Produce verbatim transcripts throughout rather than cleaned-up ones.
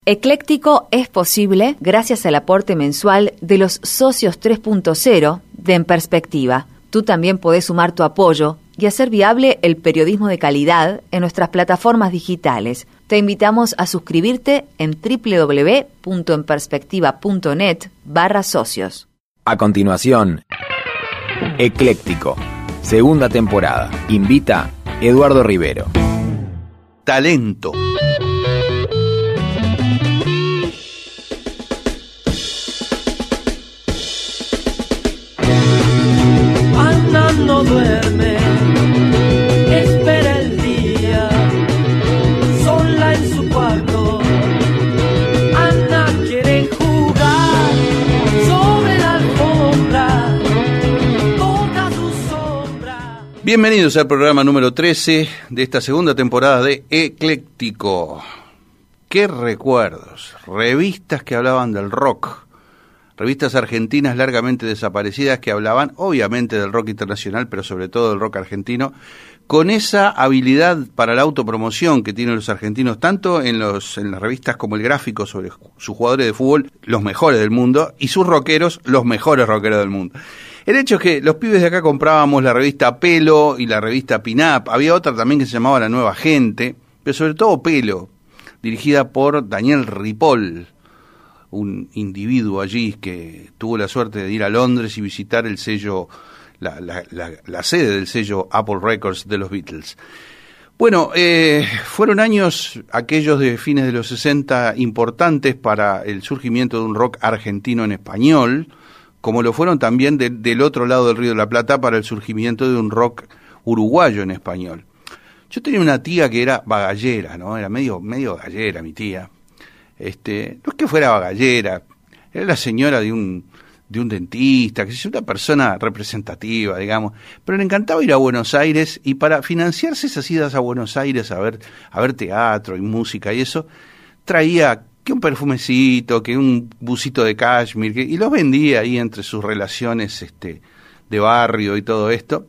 Ecléctico es posible gracias al aporte mensual de los socios tres punto cero de En Perspectiva. Tú también podés sumar tu apoyo y hacer viable el periodismo de calidad en nuestras plataformas digitales. Te invitamos a suscribirte en www.enperspectiva.net barra socios. A continuación, Ecléctico, segunda temporada. Invita Eduardo Rivero. Talento. Ana no duerme, espera el día, sola en su cuarto. Ana quiere jugar sobre la alfombra, toca su sombra. Bienvenidos al programa número trece de esta segunda temporada de Ecléctico. ¡Qué recuerdos! Revistas que hablaban del rock. Revistas argentinas largamente desaparecidas que hablaban obviamente del rock internacional, pero sobre todo del rock argentino, con esa habilidad para la autopromoción que tienen los argentinos, tanto en, los, en las revistas como el gráfico sobre sus jugadores de fútbol, los mejores del mundo, y sus rockeros, los mejores rockeros del mundo. El hecho es que los pibes de acá comprábamos la revista Pelo y la revista Pin-Up. Había otra también que se llamaba La Nueva Gente, pero sobre todo Pelo, dirigida por Daniel Ripoll, un individuo allí que tuvo la suerte de ir a Londres y visitar el sello, la, la, la, la sede del sello Apple Records de los Beatles. Bueno, eh, fueron años aquellos de fines de los sesenta importantes para el surgimiento de un rock argentino en español, como lo fueron también de, del otro lado del Río de la Plata para el surgimiento de un rock uruguayo en español. Yo tenía una tía que era bagallera, ¿no? Era medio, medio gallera mi tía. Este, no es que fuera bagallera, era la señora de un de un dentista, que es una persona representativa, digamos, pero le encantaba ir a Buenos Aires y para financiarse esas idas a Buenos Aires a ver a ver teatro y música y eso, traía que un perfumecito, que un busito de cashmere, que, y los vendía ahí entre sus relaciones este de barrio y todo esto.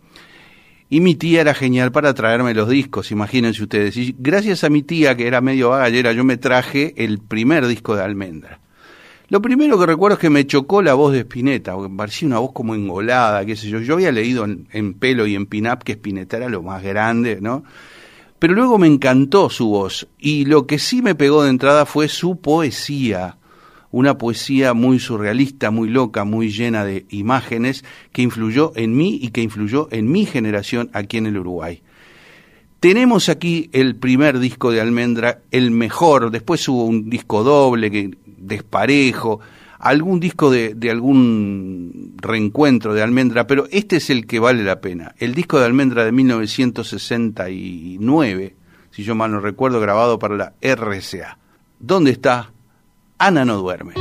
Y mi tía era genial para traerme los discos, imagínense ustedes. Y gracias a mi tía, que era medio bagallera, yo me traje el primer disco de Almendra. Lo primero que recuerdo es que me chocó la voz de Spinetta, porque me parecía una voz como engolada, qué sé yo. Yo había leído en, en Pelo y en Pin-Up que Spinetta era lo más grande, ¿no? Pero luego me encantó su voz. Y lo que sí me pegó de entrada fue su poesía. Una poesía muy surrealista, muy loca, muy llena de imágenes, que influyó en mí y que influyó en mi generación aquí en el Uruguay. Tenemos aquí el primer disco de Almendra, el mejor, después hubo un disco doble, que Desparejo, algún disco de, de algún reencuentro de Almendra, pero este es el que vale la pena. El disco de Almendra de mil novecientos sesenta y nueve, si yo mal no recuerdo, grabado para la R C A. ¿Dónde está? Ana no duerme.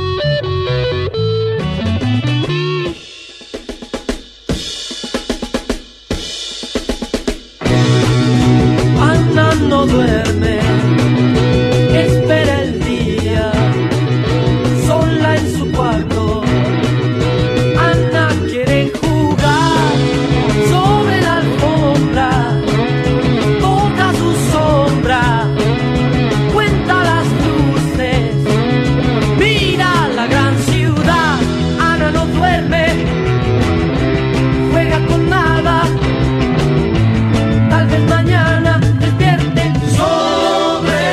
Ana no duerme, espera el día, sola en su cuarto. Ana quiere jugar sobre la alfombra, toca su sombra, cuenta las luces. Mira la gran ciudad, Ana no duerme, juega con nada, tal vez mañana despierte sobre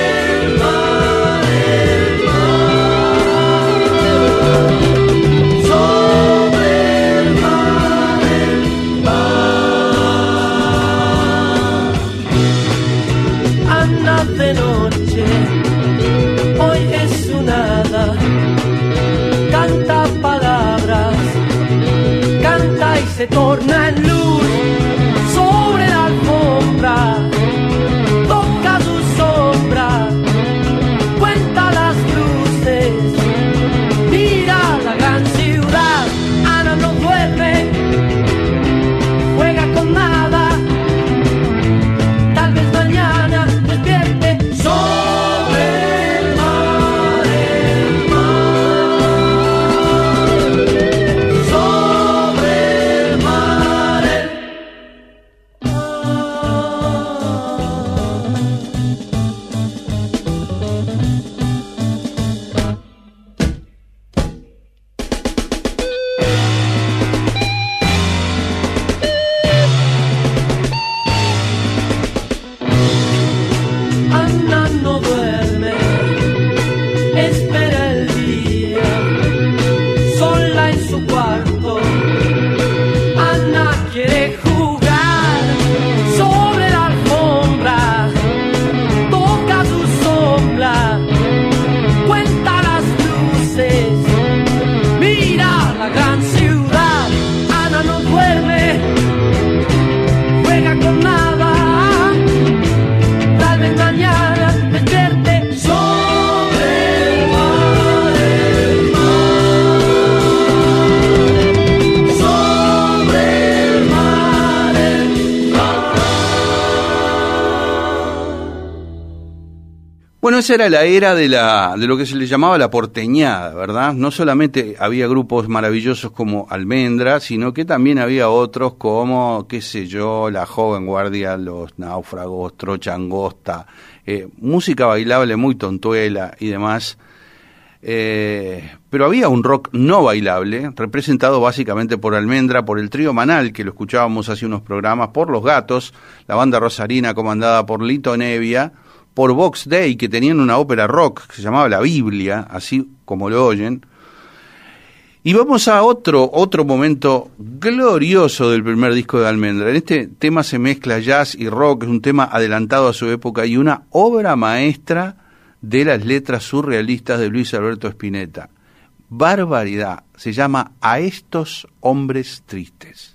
esa era la era de la de lo que se le llamaba la porteñada, ¿verdad? No solamente había grupos maravillosos como Almendra, sino que también había otros como, qué sé yo, La Joven Guardia, Los Náufragos, Trocha Angosta, eh, música bailable muy tontuela y demás. Eh, pero había un rock no bailable, representado básicamente por Almendra, por el trío Manal, que lo escuchábamos hace unos programas, por Los Gatos, la banda rosarina comandada por Lito Nevia, por Vox Day, que tenían una ópera rock que se llamaba La Biblia, así como lo oyen. Y vamos a otro, otro momento glorioso del primer disco de Almendra. En este tema se mezcla jazz y rock, es un tema adelantado a su época y una obra maestra de las letras surrealistas de Luis Alberto Spinetta. Barbaridad, se llama A estos hombres tristes.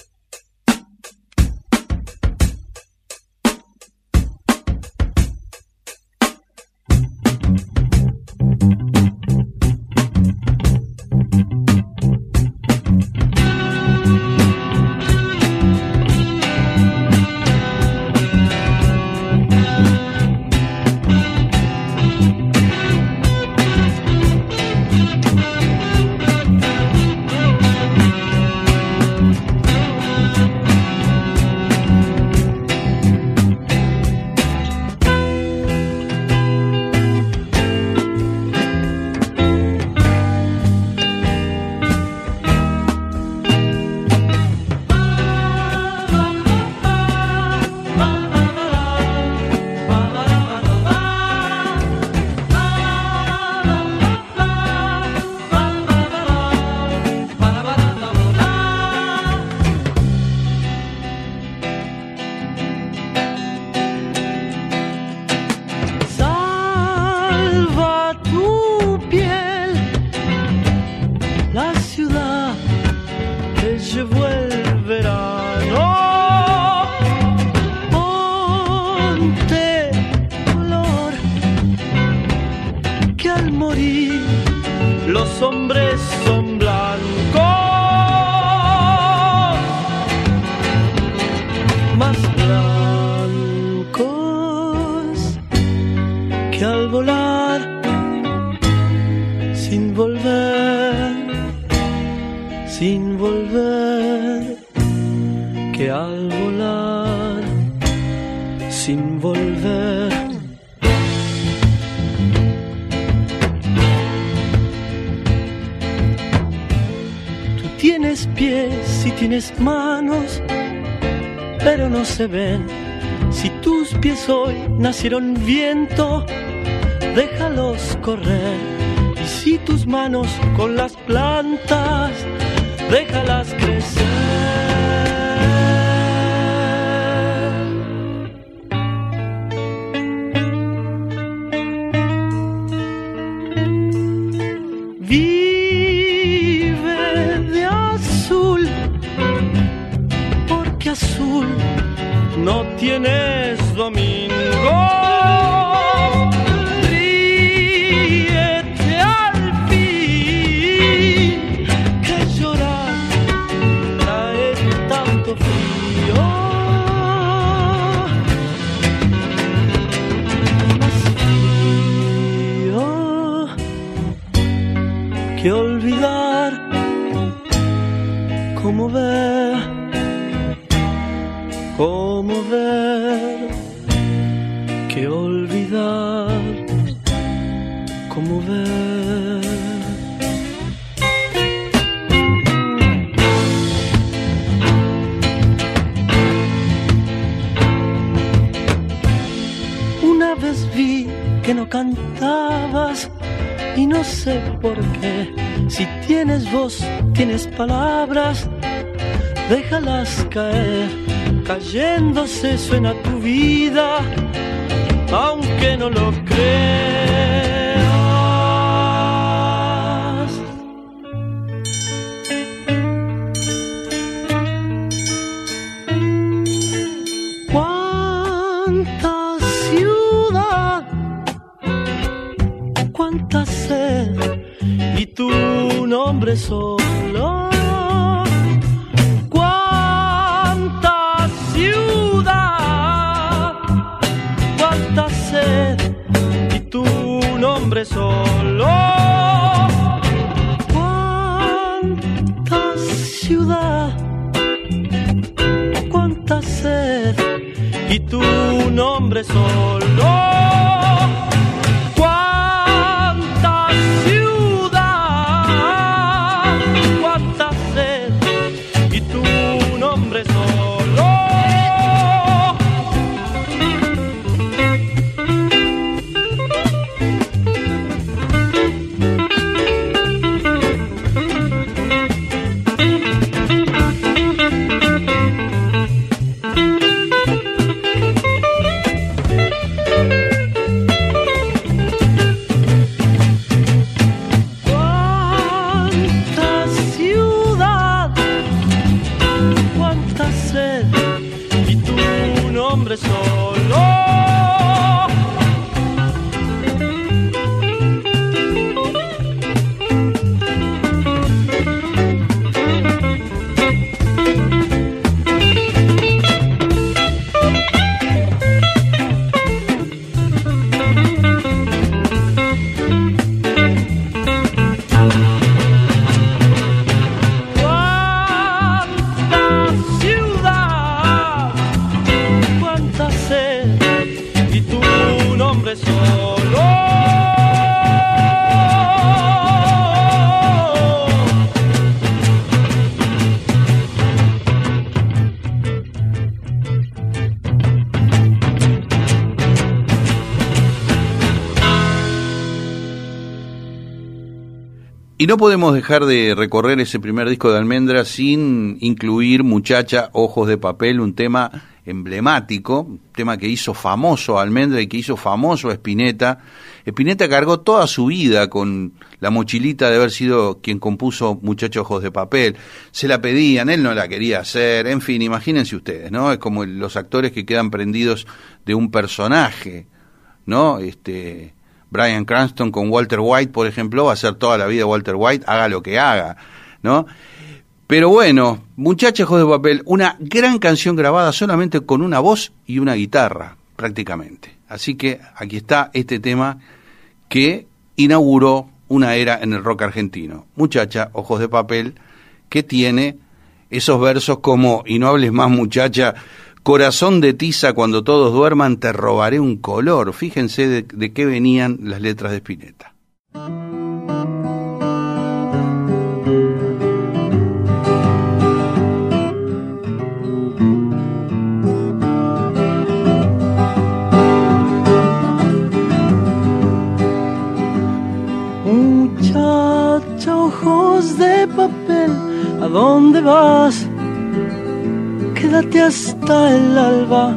Se ven. Si tus pies hoy nacieron viento, déjalos correr. Y si tus manos con las plantas, déjalas crecer. Vive de azul, porque azul no tienes domingo. Ríete al fin, que llorar trae tanto frío. Más frío que olvidar cómo ver. ¿Cómo ver que olvidar? ¿Cómo ver? Una vez vi que no cantabas y no sé por qué. Si tienes voz, tienes palabras, déjalas caer. Cayéndose suena tu vida, aunque no lo creas. Cuánta ciudad, cuánta sed, y tu nombre solo. Ciudad, cuánta sed, y tu hombre solo. Cuánta ciudad, cuánta sed, y tu nombre solo. Cuánta ciudad, cuánta sed, y tu nombre solo. Y no podemos dejar de recorrer ese primer disco de Almendra sin incluir Muchacha, Ojos de Papel, un tema emblemático, un tema que hizo famoso a Almendra y que hizo famoso a Spinetta. Spinetta cargó toda su vida con la mochilita de haber sido quien compuso Muchacha, Ojos de Papel. Se la pedían, él no la quería hacer, en fin, imagínense ustedes, ¿no? Es como los actores que quedan prendidos de un personaje, ¿no? Este... Bryan Cranston con Walter White, por ejemplo, va a ser toda la vida Walter White, haga lo que haga, ¿no? Pero bueno, Muchacha, Ojos de Papel, una gran canción grabada solamente con una voz y una guitarra, prácticamente. Así que aquí está este tema que inauguró una era en el rock argentino. Muchacha, Ojos de Papel, que tiene esos versos como, y no hables más muchacha, corazón de tiza, cuando todos duerman, te robaré un color. Fíjense de, de qué venían las letras de Spinetta. Muchacha, ojos de papel, ¿a dónde vas? Quédate hasta el alba.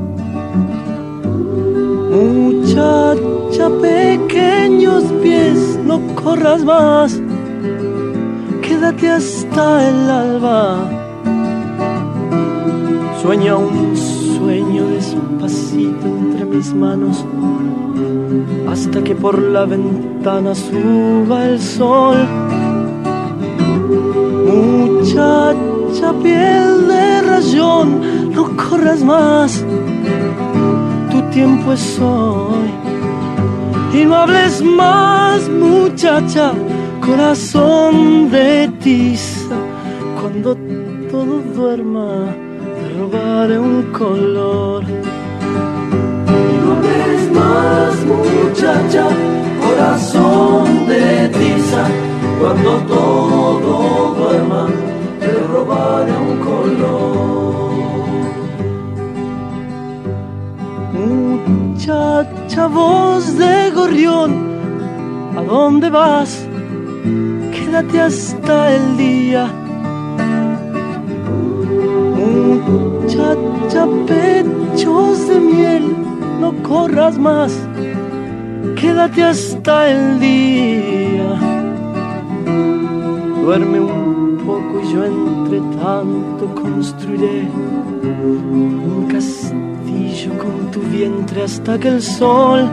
Muchacha, pequeños pies, no corras más. Quédate hasta el alba. Sueña un sueño despacito entre mis manos, hasta que por la ventana suba el sol. Muchacha, piel de rayón, no corras más, tu tiempo es hoy. Y no hables más, muchacha, corazón de tiza, cuando todo duerma, te robaré un color. Y no hables más, muchacha, corazón de tiza, cuando todo duerma, te robaré un color. Muchacha, voz de gorrión, ¿a dónde vas? Quédate hasta el día. Muchacha, pechos de miel, no corras más, quédate hasta el día. Duerme un poco y yo entre tanto construiré un castillo con tu vientre hasta que el sol,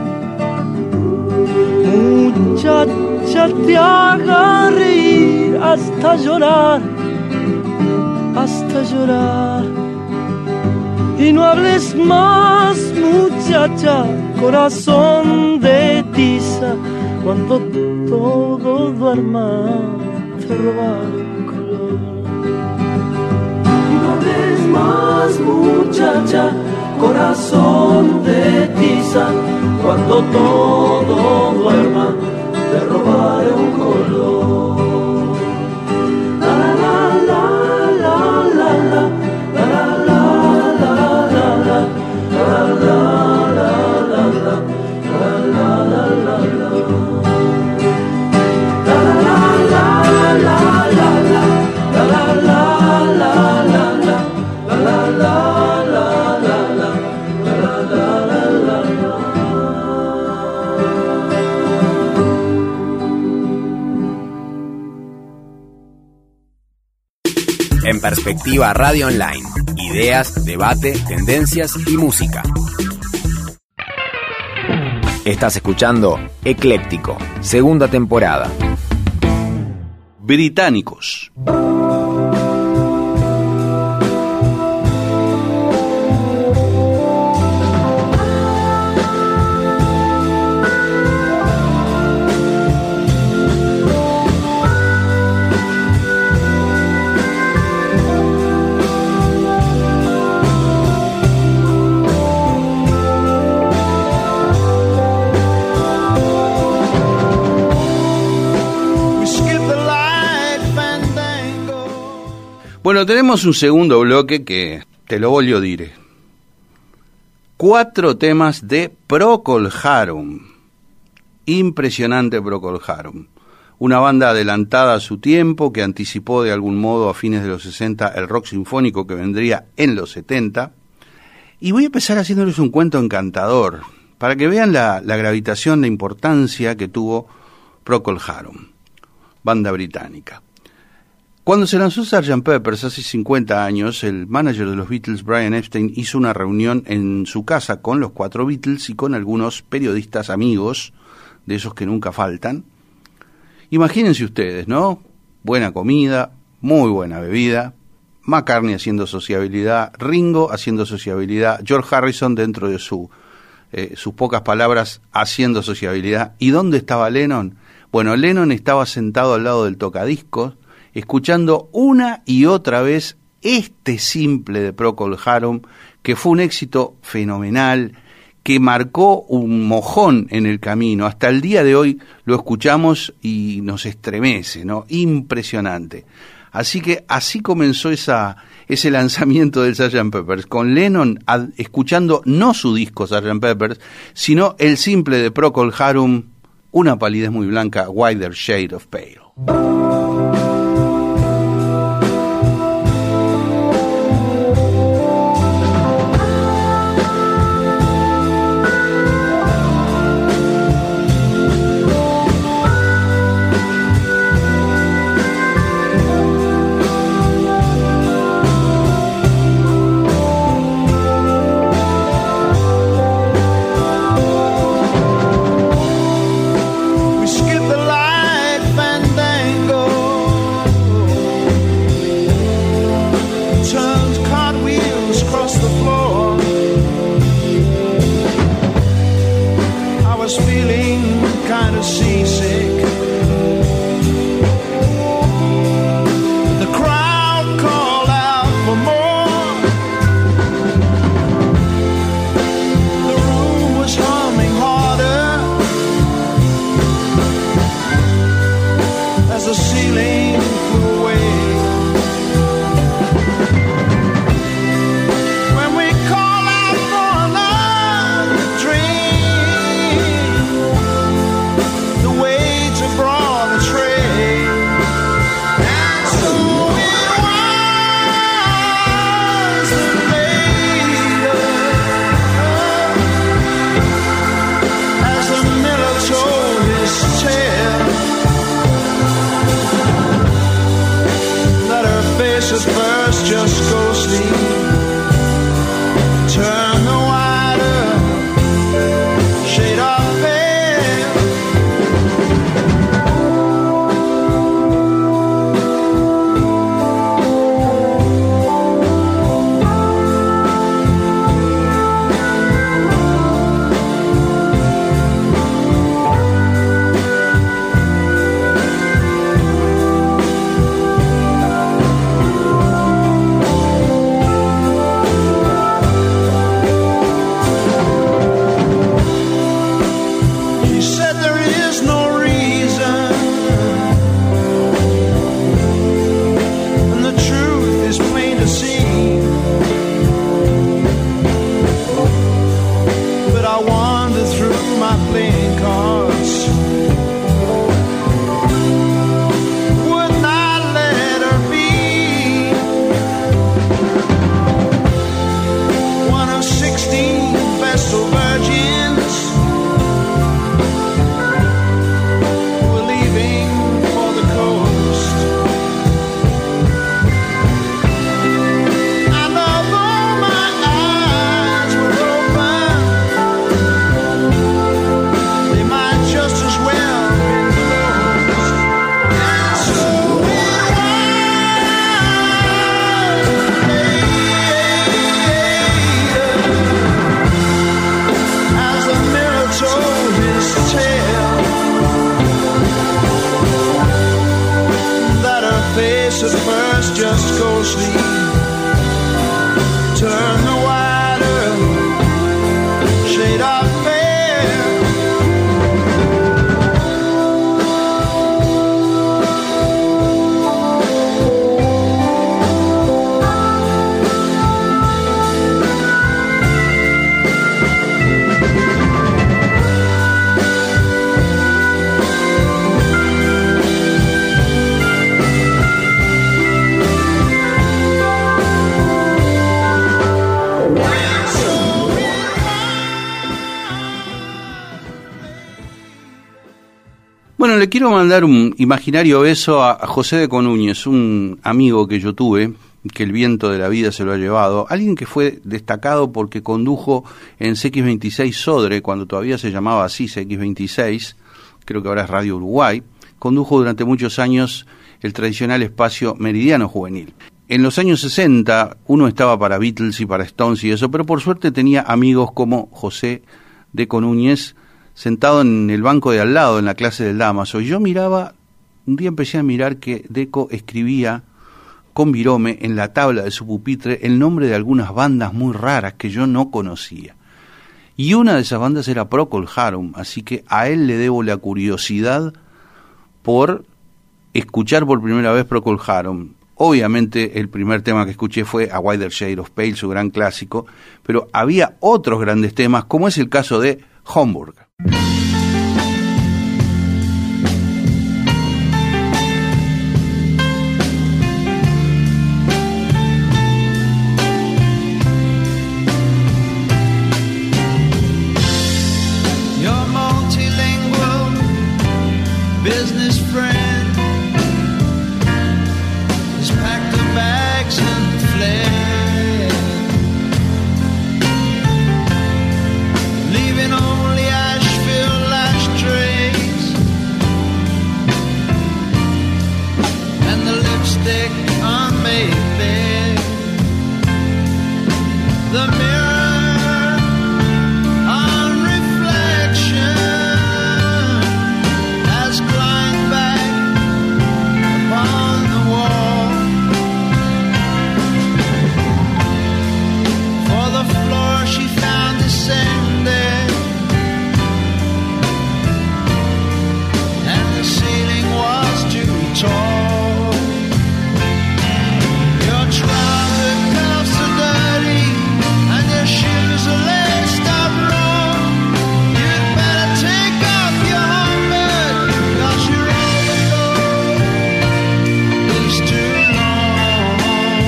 muchacha, te haga reír hasta llorar, hasta llorar. Y no hables más, muchacha, corazón de tiza, cuando todo duerma te robaré un color. No hables más, muchacha, corazón de tiza, cuando todo duerma te robaré un color. La la la la la la la la la la la la la la la la la la. En Perspectiva Radio Online. Ideas, debate, tendencias y música. Estás escuchando Ecléctico, segunda temporada. Británicos. Bueno, tenemos un segundo bloque que te lo voglio dire. Cuatro temas de Procol Harum. Impresionante Procol Harum. Una banda adelantada a su tiempo que anticipó de algún modo a fines de los sesenta el rock sinfónico que vendría en los setenta. Y voy a empezar haciéndoles un cuento encantador para que vean la, la gravitación de importancia que tuvo Procol Harum, banda británica. Cuando se lanzó sergeant Pepper's hace cincuenta años, el manager de los Beatles, Brian Epstein, hizo una reunión en su casa con los cuatro Beatles y con algunos periodistas amigos, de esos que nunca faltan. Imagínense ustedes, ¿no? Buena comida, muy buena bebida, McCartney haciendo sociabilidad, Ringo haciendo sociabilidad, George Harrison dentro de su, eh, sus pocas palabras haciendo sociabilidad. ¿Y dónde estaba Lennon? Bueno, Lennon estaba sentado al lado del tocadiscos, escuchando una y otra vez este simple de Procol Harum, que fue un éxito fenomenal, que marcó un mojón en el camino. Hasta el día de hoy lo escuchamos y nos estremece, ¿no? Impresionante. Así que así comenzó esa, ese lanzamiento del sergeant Pepper's, con Lennon ad, escuchando no su disco sergeant Pepper's, sino el simple de Procol Harum, Una palidez muy blanca, Wider Shade of Pale. Skip the light fandango at first just go sleep. Turn the wider shade of fair. Bueno, le quiero mandar un imaginario beso a José de Conúñez, un amigo que yo tuve, que el viento de la vida se lo ha llevado, alguien que fue destacado porque condujo en C X veintiséis Sodre, cuando todavía se llamaba así C X veintiséis, creo que ahora es Radio Uruguay, condujo durante muchos años el tradicional espacio Meridiano Juvenil. En los años sesenta uno estaba para Beatles y para Stones y eso, pero por suerte tenía amigos como José de Conúñez, sentado en el banco de al lado en la clase del Damaso, y yo miraba, un día empecé a mirar que Deco escribía con virome en la tabla de su pupitre el nombre de algunas bandas muy raras que yo no conocía. Y una de esas bandas era Procol Harum, así que a él le debo la curiosidad por escuchar por primera vez Procol Harum. Obviamente el primer tema que escuché fue A Wider Shade of Pale, su gran clásico, pero había otros grandes temas, como es el caso de Homburg. Your multilingual business friend has packed her bags and fled, leaving only Asheville ashtrays and the lipstick on Mayfair. The mirror on reflection has climbed back upon the wall, for the floor she found descended, and the ceiling was too tall. Your trouser cuffs are dirty and your shoes are laced up wrong. You'd better take off your helmet, 'cause your overcoat is too long.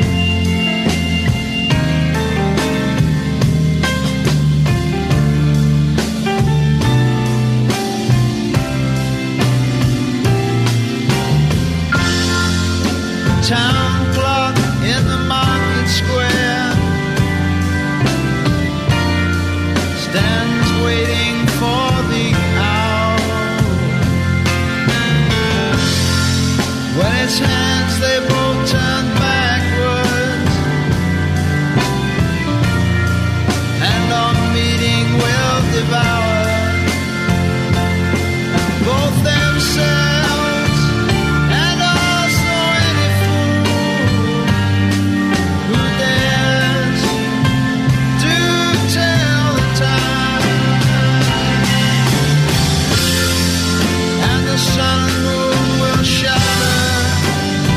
Town clock in the market square stands waiting for the hour. When its hands they both turn backwards, and on meeting will devour both themselves and also any fool who dares to tell the time. And the sun and moon will shatter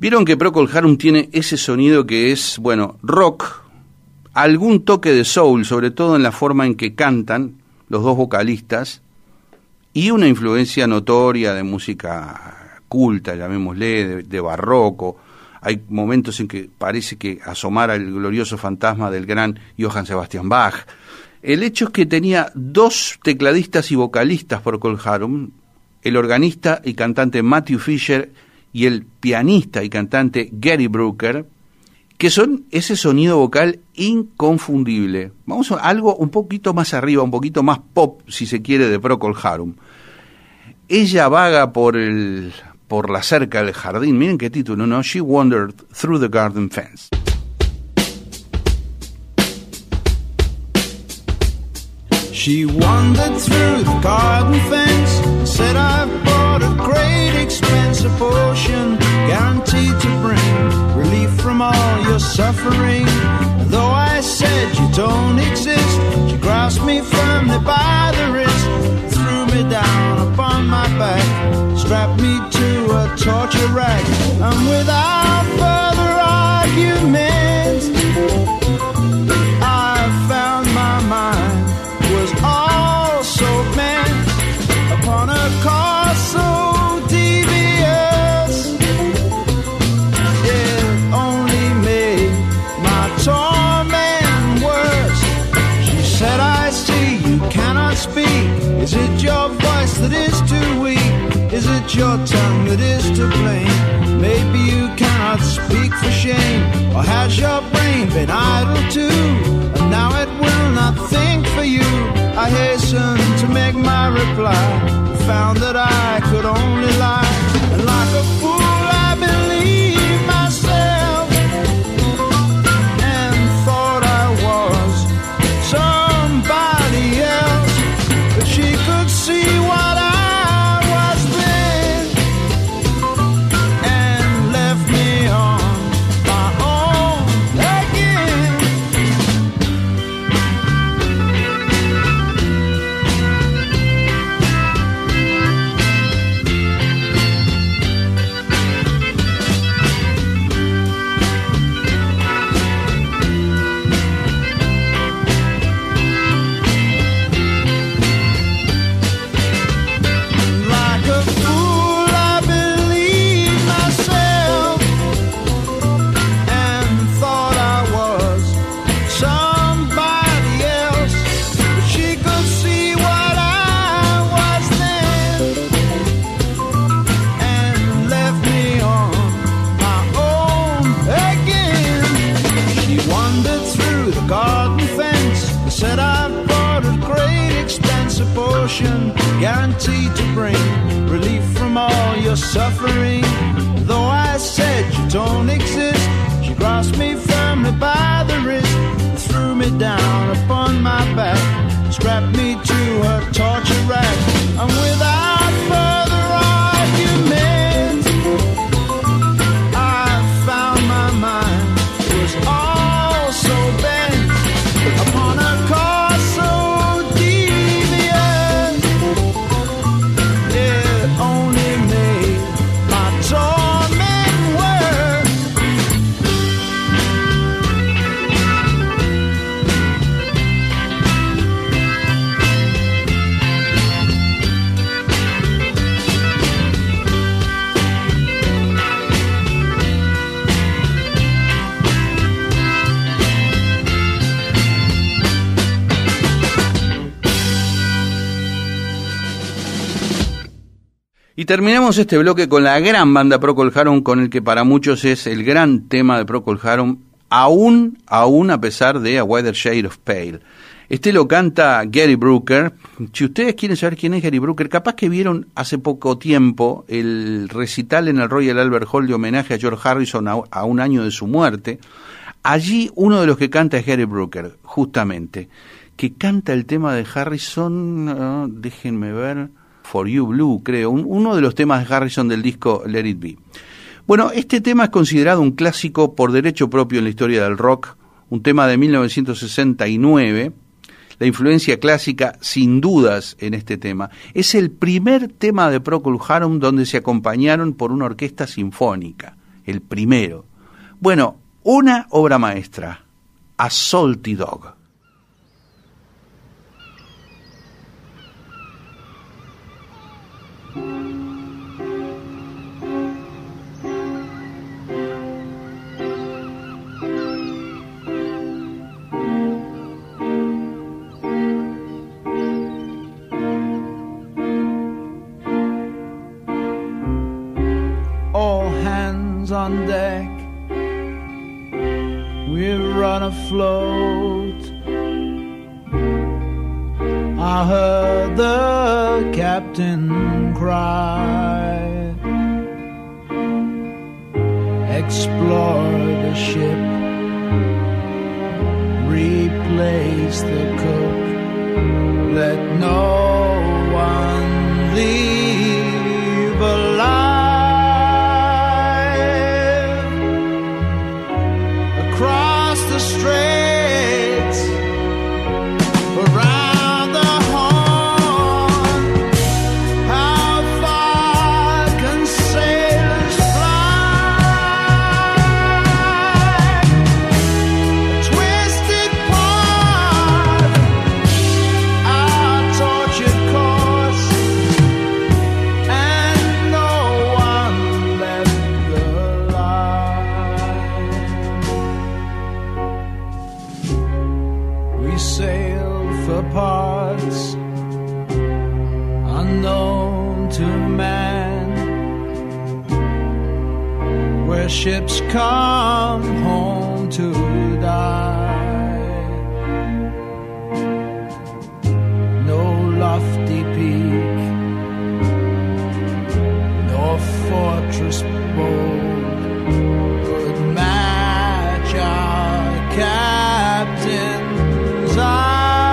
Vieron que Procol Harum tiene ese sonido que es, bueno, rock, algún toque de soul, sobre todo en la forma en que cantan los dos vocalistas, y una influencia notoria de música culta, llamémosle, de, de barroco. Hay momentos en que parece que asomara el glorioso fantasma del gran Johann Sebastian Bach. El hecho es que tenía dos tecladistas y vocalistas Procol Harum, el organista y cantante Matthew Fisher y el pianista y cantante Gary Brooker, que son ese sonido vocal inconfundible. Vamos a algo un poquito más arriba, un poquito más pop, si se quiere, de Procol Harum. Ella vaga por el por la cerca del jardín. Miren qué título, ¿no? She wandered through the garden fence. She wandered through the garden fence and said, I've bought a great expensive potion guaranteed to bring relief from all your suffering. Though I said you don't exist, she grasped me firmly by the wrist, threw me down upon my back, strapped me to a torture rack, and without further argument, I found my mind was also bent upon a course so devious. It only made my torment worse. She said, I see you cannot speak. Is it your voice that is too weak? Is it your tongue that is to blame? Maybe you cannot speak for shame. Or has your brain been idle too? And now it will not think for you. I hastened to make my reply, found that I could only lie. And like a fool I believed myself, and thought I was somebody else. But she could see what I was then, and left me on my own again. Like a fool I believed myself, and thought I was somebody else. But she could see what I was then, and left me on my own again. She wandered through the garden fence and said, I've bought a great expensive potion guaranteed to bring relief from all your suffering. Though I said you don't exist, she grasped me firmly by the wrist, threw me down upon my back, strapped me to her torture rack, and without further argument, I found my mind was also bent upon a course so devious. It only made my torment worse. Y terminamos este bloque con la gran banda Procol Harum, con el que para muchos es el gran tema de Procol Harum, aún, aún a pesar de A Wider Shade of Pale. Este lo canta Gary Brooker. Si ustedes quieren saber quién es Gary Brooker, capaz que vieron hace poco tiempo el recital en el Royal Albert Hall de homenaje a George Harrison a, a un año de su muerte. Allí uno de los que canta es Gary Brooker, justamente, que canta el tema de Harrison, uh, déjenme ver... For You Blue, creo, un, uno de los temas de Harrison del disco Let It Be. Bueno, este tema es considerado un clásico por derecho propio en la historia del rock, un tema de mil novecientos sesenta y nueve, la influencia clásica sin dudas en este tema. Es el primer tema de Procol Harum donde se acompañaron por una orquesta sinfónica. el primero. Bueno, una obra maestra, A Salty Dog. On deck, we've run afloat. I heard the captain cry. Explore the ship, replace the cook, let no one leave alive. Across the straits, around the horn, how far can sailors fly? A twisted part, our tortured course, and no one left alive. We sailed for parts unknown to man, where ships come home to die. No lofty peak, nor fortress bold could match our captain's eye.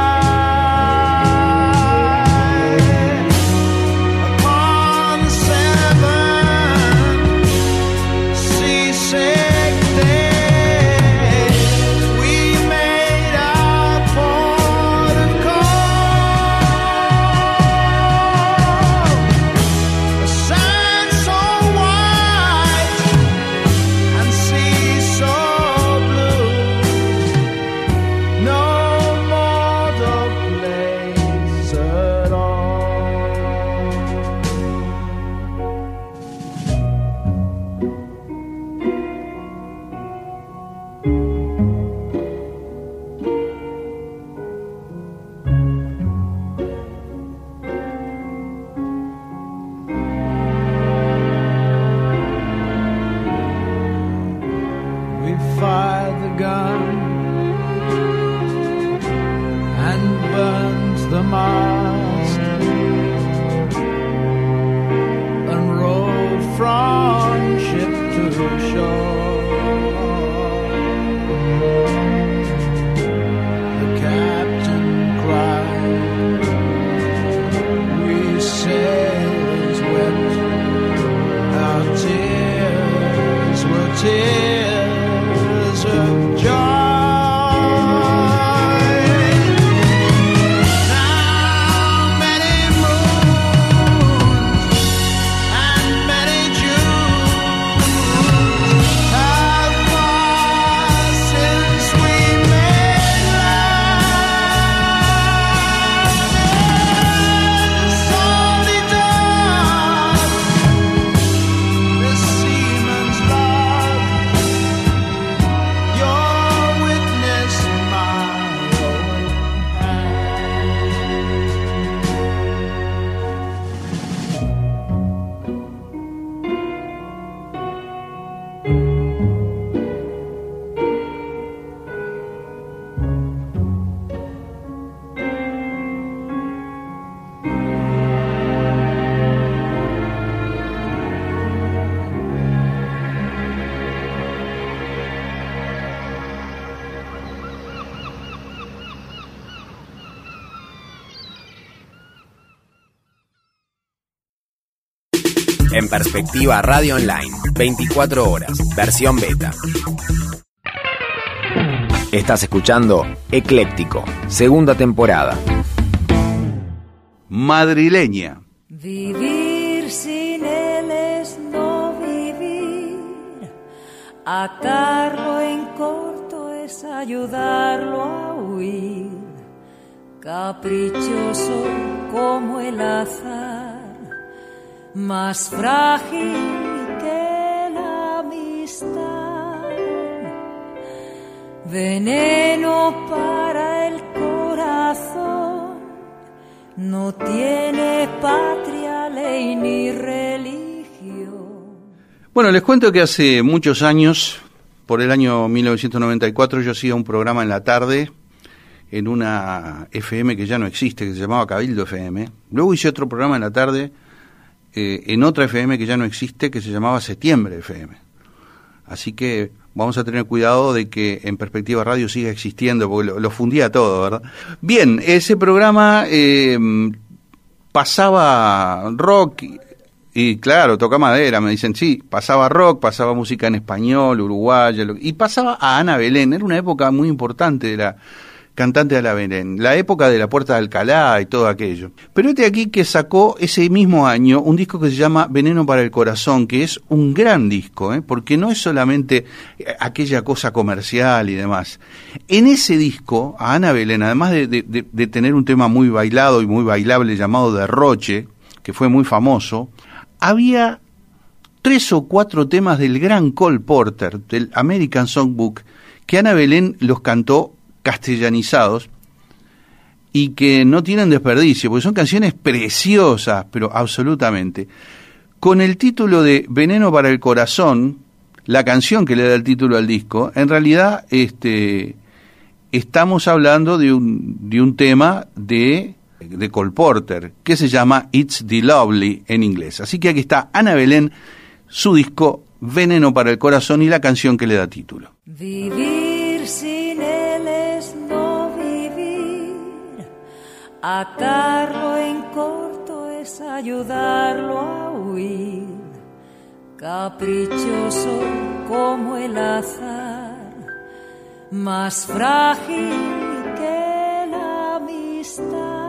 Upon the seven seasick days, we made our port of call. The sand so white and sea so blue, no mortal place at all. We fired the gun and burned the mast and rowed from ship to shore. The captain cried, we sailors wept, our tears were tears of joy. Now many moons and many Junes have passed since we made land. Salty dog, this seaman's love, your witness, my own hand. En Perspectiva Radio Online, veinticuatro horas, versión beta. Estás escuchando Ecléctico, segunda temporada. Madrileña. Vivir sin él es no vivir, Atarlo en corto es ayudarlo a huir, caprichoso como el azar, más frágil que la amistad, veneno para el corazón, no tiene patria, ley ni religión. Bueno, les cuento que hace muchos años, por el año mil novecientos noventa y cuatro, yo hacía un programa en la tarde en una F M que ya no existe, que se llamaba Cabildo F M. Luego hice otro programa en la tarde eh, en otra F M que ya no existe, que se llamaba Septiembre F M. Así que vamos a tener cuidado de que En Perspectiva Radio siga existiendo, porque lo, lo fundía todo, ¿verdad? Bien, ese programa eh, pasaba rock. Y claro, toca madera, me dicen, sí, pasaba rock, pasaba música en español, uruguaya, lo, y pasaba a Ana Belén. Era una época muy importante de la cantante de Ana Belén, la época de La Puerta de Alcalá y todo aquello. Pero este aquí que sacó ese mismo año un disco que se llama Veneno para el Corazón, que es un gran disco, ¿eh? Porque no es solamente aquella cosa comercial y demás. En ese disco, a Ana Belén, además de, de, de, de tener un tema muy bailado y muy bailable llamado Derroche, que fue muy famoso, había tres o cuatro temas del gran Cole Porter, del American Songbook, que Ana Belén los cantó castellanizados y que no tienen desperdicio, porque son canciones preciosas, pero absolutamente. Con el título de Veneno para el Corazón, la canción que le da el título al disco, en realidad este, estamos hablando de un, de un tema de... de Cole Porter, que se llama It's the Lovely en inglés. Así que aquí está Ana Belén, su disco Veneno para el Corazón y la canción que le da título. Vivir sin él es no vivir, atarlo en corto es ayudarlo a huir, caprichoso como el azar, más frágil que la amistad,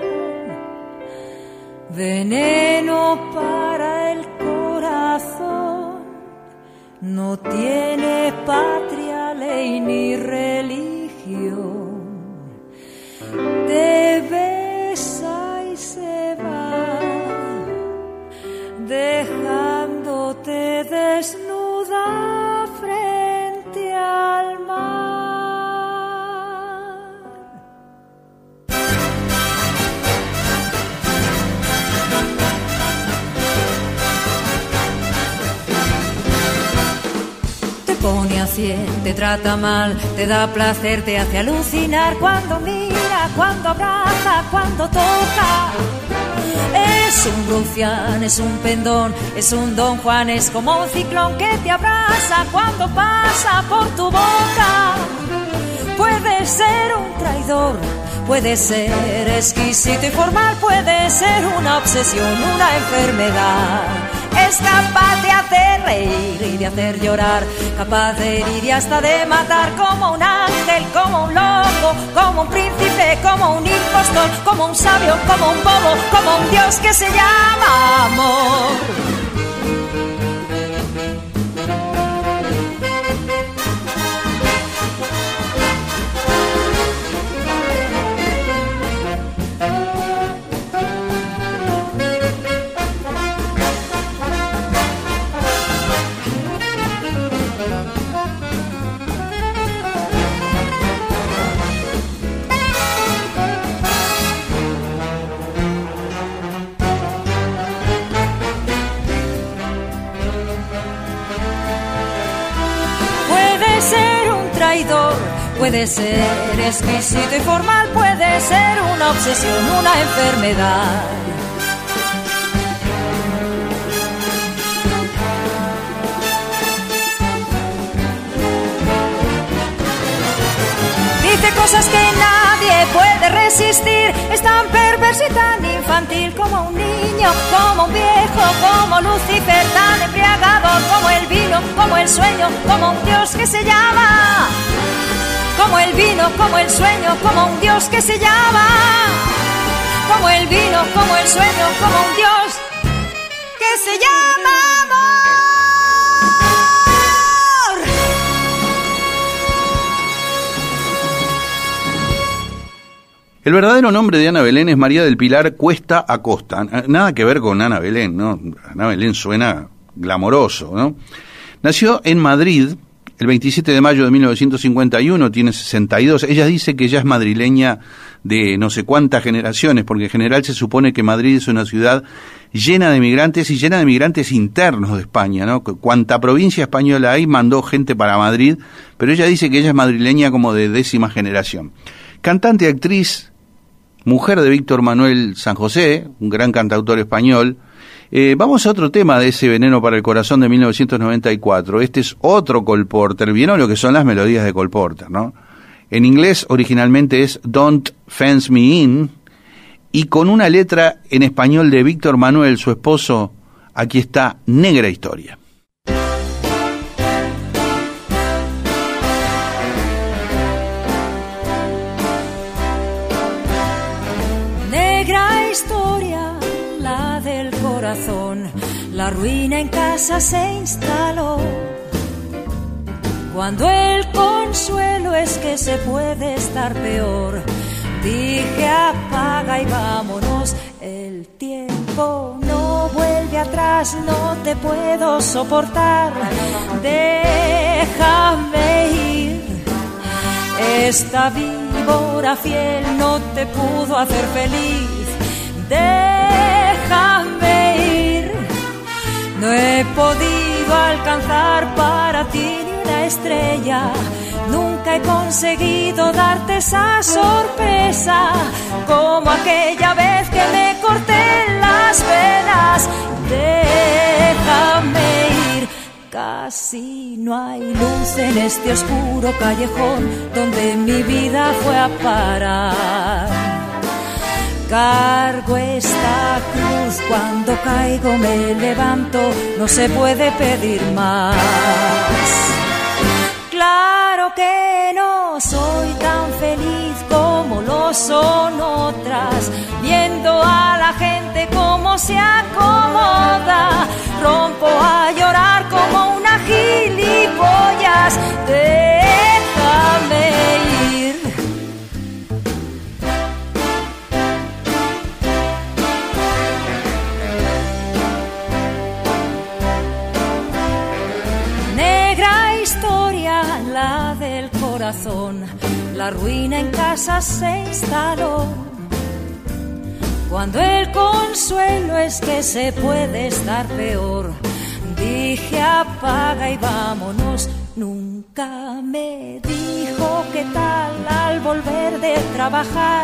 veneno para el corazón, no tiene patria, ley ni religión. Te besa y se va, dejándote desnuda frente al mar. Pone a cien, te trata mal, te da placer, te hace alucinar cuando mira, cuando abraza, cuando toca. Es un rufián, es un pendón, es un Don Juan, es como un ciclón que te abraza cuando pasa por tu boca. Puede ser un traidor, puede ser exquisito y formal, puede ser una obsesión, una enfermedad. Es capaz de hacer reír y de hacer llorar, capaz de herir y hasta de matar, como un ángel, como un loco, como un príncipe, como un impostor, como un sabio, como un bobo, como un Dios que se llama amor. Puede ser exquisito y formal, puede ser una obsesión, una enfermedad. Dice cosas que nadie puede resistir, es tan perverso y tan infantil como un niño, como un viejo, como Lucifer, tan embriagador como el vino, como el sueño, como un Dios que se llama... Como el vino, como el sueño, como un Dios que se llama. Como el vino, como el sueño, como un Dios que se llama amor. El verdadero nombre de Ana Belén es María del Pilar Cuesta Acosta. Nada que ver con Ana Belén, ¿no? Ana Belén suena glamoroso, ¿no? Nació en Madrid el veintisiete de mayo de mil novecientos cincuenta y uno, tiene sesenta y dos. Ella dice que ella es madrileña de no sé cuántas generaciones, porque en general se supone que Madrid es una ciudad llena de migrantes y llena de migrantes internos de España, ¿no? Cuanta provincia española hay, mandó gente para Madrid, pero ella dice que ella es madrileña como de décima generación. Cantante, actriz, mujer de Víctor Manuel San José, un gran cantautor español. Eh, vamos a otro tema de ese Veneno para el Corazón de mil novecientos noventa y cuatro. Este es otro Cole Porter. ¿Vieron lo que son las melodías de Cole Porter, no? En inglés originalmente es Don't Fence Me In, y con una letra en español de Víctor Manuel, su esposo. Aquí está Negra Historia. Negra historia, la del corazón, la ruina en casa se instaló. Cuando el consuelo es que se puede estar peor, dije apaga y vámonos, el tiempo no vuelve atrás, no te puedo soportar, déjame ir. Esta víbora fiel no te pudo hacer feliz, déjame ir. No he podido alcanzar para ti ni una estrella, nunca he conseguido darte esa sorpresa, como aquella vez que me corté las venas. Déjame ir, casi no hay luz en este oscuro callejón donde mi vida fue a parar. Cargo esta cruz, cuando caigo me levanto, no se puede pedir más. Claro que no soy tan feliz como lo son otras, viendo a la gente cómo se acomoda, rompo a llorar como una gilipollas, déjame ir. La del corazón, la ruina en casa se instaló. Cuando el consuelo es que se puede estar peor, dije apaga y vámonos. Nunca me dijo qué tal al volver de trabajar,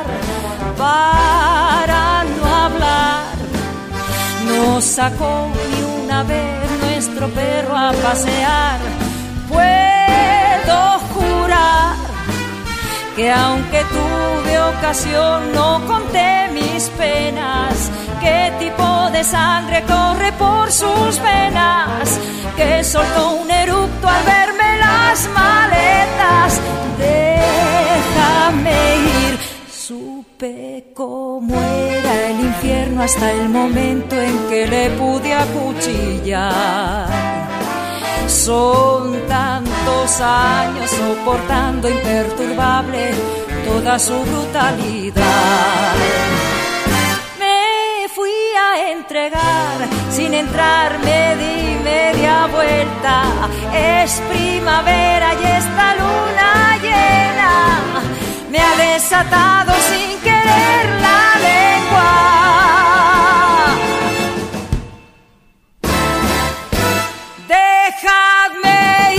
para no hablar. No sacó ni una vez nuestro perro a pasear. Puedo jurar que aunque tuve ocasión no conté mis penas, qué tipo de sangre corre por sus venas, que soltó un eructo al verme las maletas. Déjame ir, supe cómo era el infierno hasta el momento en que le pude acuchillar. Son tantos años soportando imperturbable toda su brutalidad. Me fui a entregar, sin entrar me di media vuelta. Es primavera y esta luna llena me ha desatado sin querer la lengua. Déjame ir.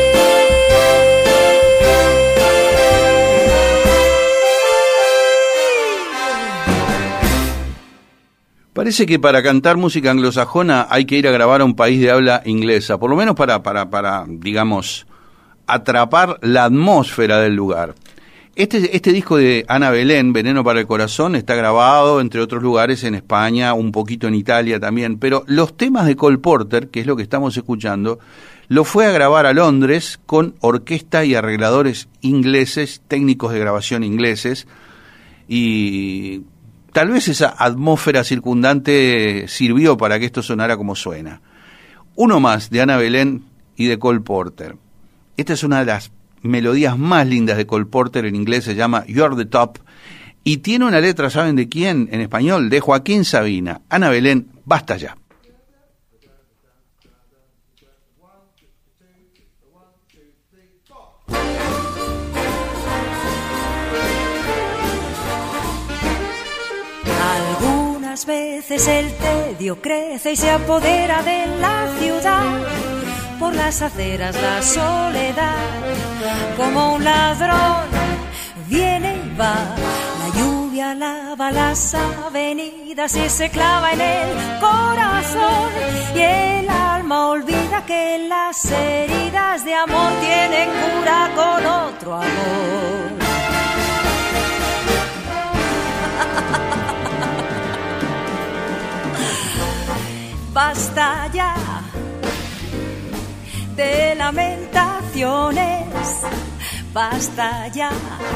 Parece que para cantar música anglosajona hay que ir a grabar a un país de habla inglesa, por lo menos para, para, para, digamos, atrapar la atmósfera del lugar. Este, este disco de Ana Belén, Veneno para el Corazón, está grabado, entre otros lugares, en España, un poquito en Italia también, pero los temas de Cole Porter, que es lo que estamos escuchando, lo fue a grabar a Londres con orquesta y arregladores ingleses, técnicos de grabación ingleses, y tal vez esa atmósfera circundante sirvió para que esto sonara como suena. Uno más de Ana Belén y de Cole Porter. Esta es una de las melodías más lindas de Cole Porter, en inglés se llama You're the Top, y tiene una letra, ¿saben de quién? En español, de Joaquín Sabina. Ana Belén, Basta Ya. Algunas veces el tedio crece y se apodera de la ciudad. Por las aceras la soledad, como un ladrón, viene y va. La lluvia lava las avenidas y se clava en el corazón. Y el alma olvida que las heridas de amor tienen cura con otro amor. Basta ya de lamentaciones, basta ya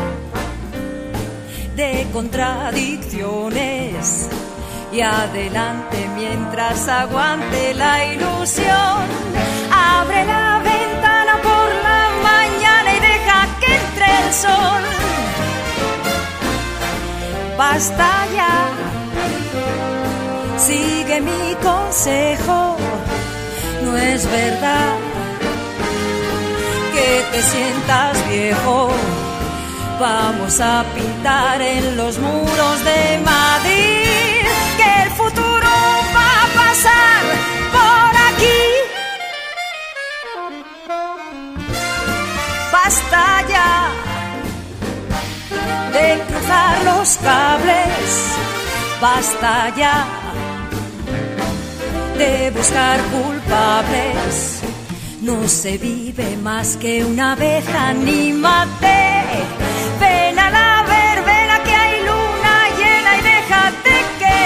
de contradicciones, y adelante mientras aguante la ilusión. Abre la ventana por la mañana y deja que entre el sol. Basta ya, sigue mi consejo, no es verdad que te sientas viejo. Vamos a pintar en los muros de Madrid que el futuro va a pasar por aquí. Basta ya de cruzar los cables, basta ya de buscar culpables. No se vive más que una vez, anímate. Ven a la verbena que hay luna llena y déjate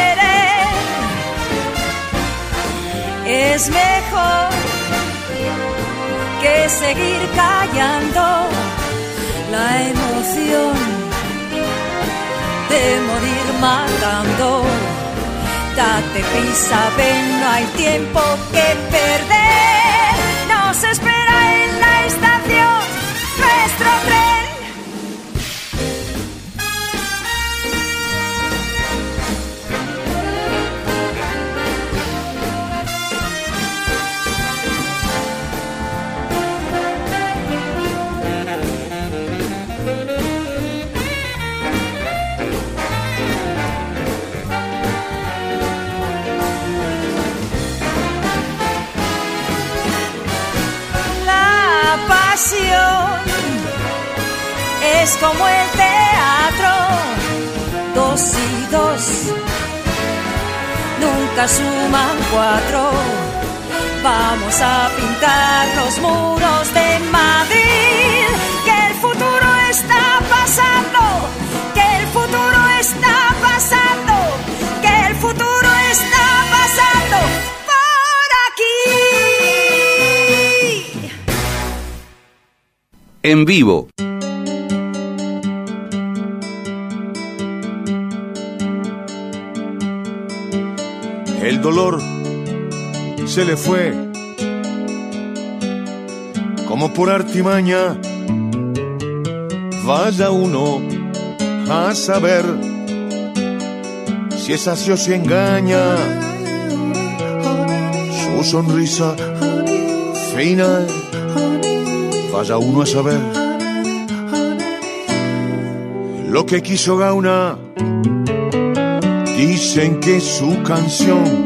querer. Es mejor que seguir callando la emoción de morir matando. Date prisa, ven, no hay tiempo que perder. Nos espera en la estación nuestro tren. Es como el teatro, dos y dos nunca suman cuatro. Vamos a pintar los muros de Madrid, que el futuro está pasando, que el futuro está pasando, que el futuro está pasando por aquí. En vivo. El dolor se le fue como por artimaña. Vaya uno a saber si es así o si engaña. Su sonrisa fina, vaya uno a saber lo que quiso Gauna. Dicen que su canción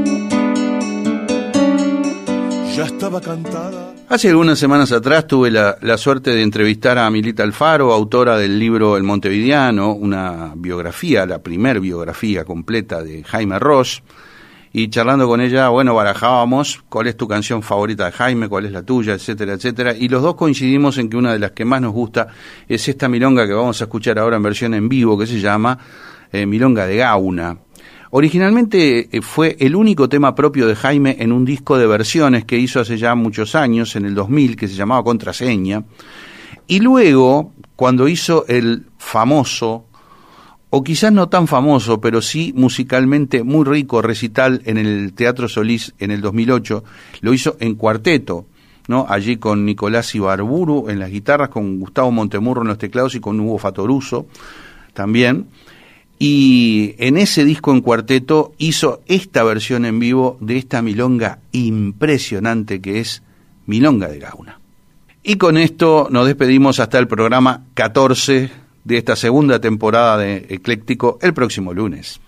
ya estaba cantada. Hace algunas semanas atrás tuve la, la suerte de entrevistar a Milita Alfaro, autora del libro El Montevideano, una biografía, la primer biografía completa de Jaime Ross, y charlando con ella, bueno, barajábamos cuál es tu canción favorita de Jaime, cuál es la tuya, etcétera, etcétera, y los dos coincidimos en que una de las que más nos gusta es esta milonga que vamos a escuchar ahora en versión en vivo, que se llama eh, Milonga de Gauna. Originalmente eh, fue el único tema propio de Jaime en un disco de versiones que hizo hace ya muchos años, en el dos mil, que se llamaba Contraseña, y luego, cuando hizo el famoso, o quizás no tan famoso, pero sí musicalmente muy rico recital en el Teatro Solís en el dos mil ocho, lo hizo en cuarteto, ¿no? Allí con Nicolás Ibarburu en las guitarras, con Gustavo Montemurro en los teclados y con Hugo Fatoruso también. y en ese disco en cuarteto hizo esta versión en vivo de esta milonga impresionante que es Milonga de Gauna. Y con esto nos despedimos hasta el programa catorce de esta segunda temporada de Ecléctico el próximo lunes.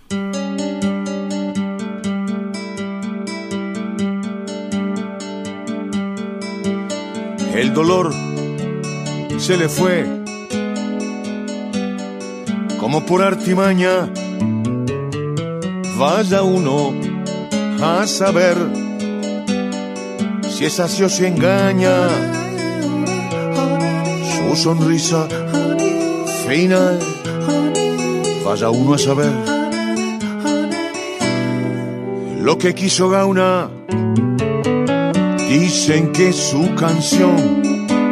El dolor se le fue como por artimaña. Vaya uno a saber si es así o se engaña. Su sonrisa fina, vaya uno a saber lo que quiso Gauna. Dicen que su canción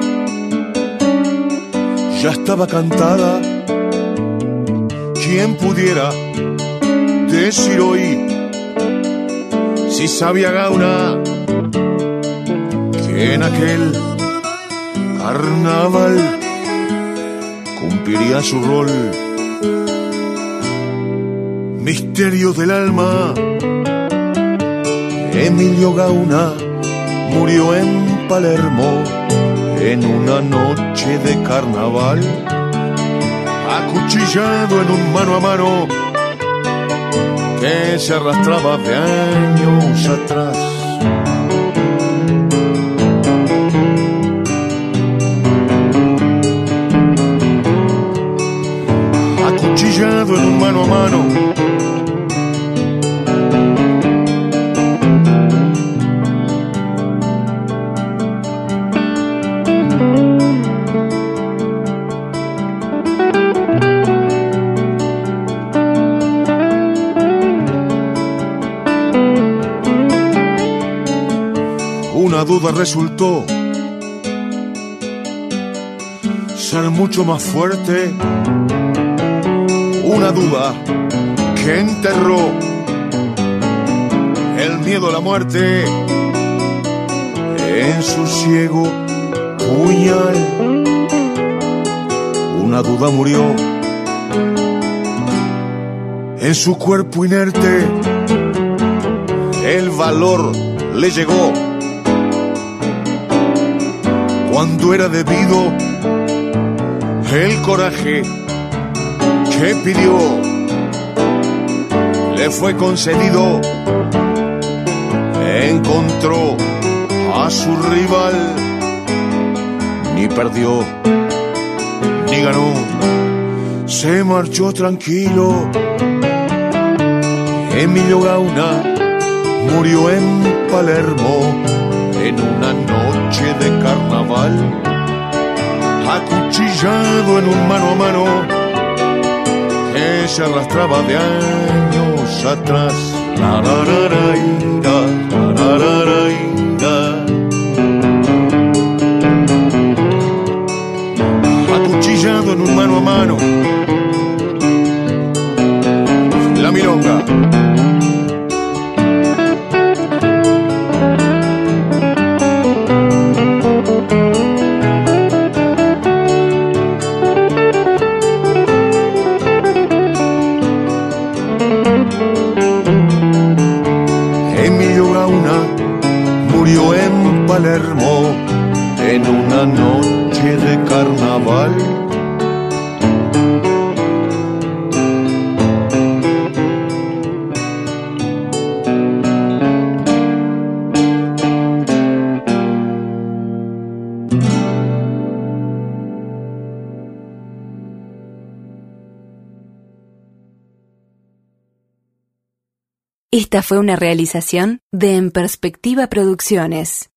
ya estaba cantada. ¿Quién pudiera decir hoy si sabía Gauna que en aquel carnaval cumpliría su rol? Misterio del alma, Emilio Gauna murió en Palermo en una noche de carnaval, acuchillado en un mano a mano que se arrastraba de años atrás. Acuchillado en un mano a mano una duda resultó ser mucho más fuerte, una duda que enterró el miedo a la muerte en su ciego puñal. Una duda murió en su cuerpo inerte, el valor le llegó cuando era debido, el coraje que pidió le fue concedido. Encontró a su rival, ni perdió ni ganó, se marchó tranquilo. Emilio Gauna murió en Palermo en una noche de carnaval, acuchillado en un mano a mano que se arrastraba de años atrás. La, la, la, la, la, la, la, la, la. Acuchillado en un mano a mano, la milonga. Palermo en una noche de carnaval. Esta fue una realización de En Perspectiva Producciones.